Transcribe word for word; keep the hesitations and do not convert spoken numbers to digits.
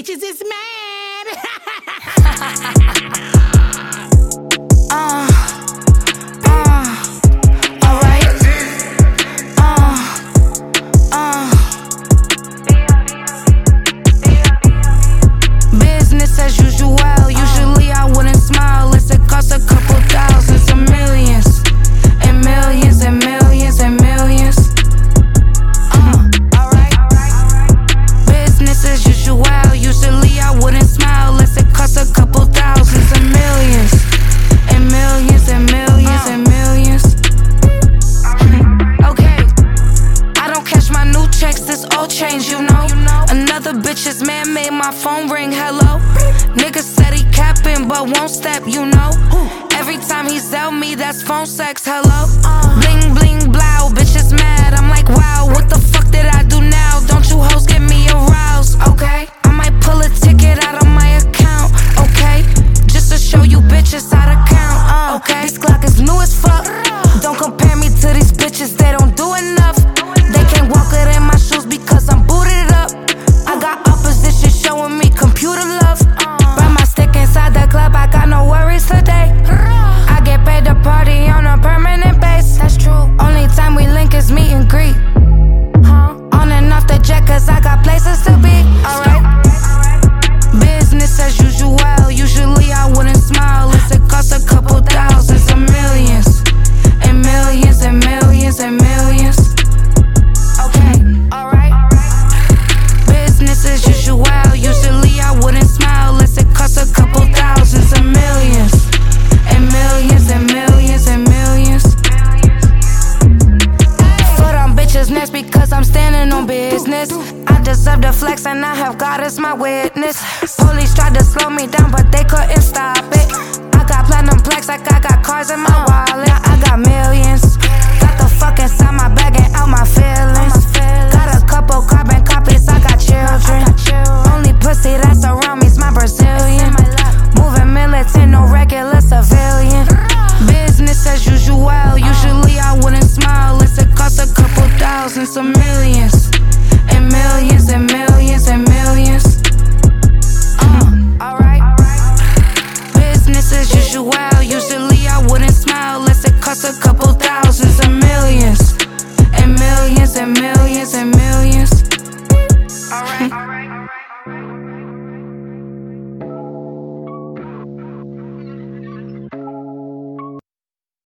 bitches is mad. uh, uh, alright. Uh, uh. Business as usual. Usually I wouldn't smile unless it cost a couple thousands and millions. And millions and millions and millions. Uh, alright. Business as usual. Usually I wouldn't smile unless it cost a couple thousands and millions. And millions and millions and millions. Okay. I don't cash my new checks, this old change, you know. Another bitch's man made my phone ring, hello. Nigga said he capping but won't step, you know. Every time he sell me, that's phone sex, hello. Bling bling blow, bitches mad, I'm like wow, what the fuck did I do now? Don't you hoes get me aroused, okay? I might pull a ticket out of my account, okay? Just to show you bitches how to count, uh, okay? This Glock is new as fuck. Don't compare me to these bitches, they don't do enough. They can't walk it in my shoes because I'm booted up. I got opposition showing me computer love. Burn my stick inside the club, I got no worries today. I get paid to party on a permanent base. That's true. Only time we link is meet and greet. On and off the jet cause I got places to be. Alright. Business as usual. Usually I wouldn't smile unless it cost a couple thousands and millions. And millions and millions and millions. Okay, alright. Business as usual. Usually I wouldn't smile unless it cost a couple thousands and millions. And millions and millions and millions. Foot on bitches' necks because I'm standing on business. I deserve the flex and I have God as my witness. Police tried to slow me down but they couldn't stop it. I got platinum plaques like I got cars in my wallet. I got millions. Got the fuck inside my bag and out my feelings. Got a couple carbon copies, I got children. Only pussy that's around me's my Brazilian. Moving militant, no regular civilian. Business as usual. Usually I wouldn't smile unless it cost a couple thousands of millions. And millions and millions and millions. Uh, alright. Business as usual. Usually I wouldn't smile unless it cost a couple thousands and millions. And millions and millions and millions. Alright.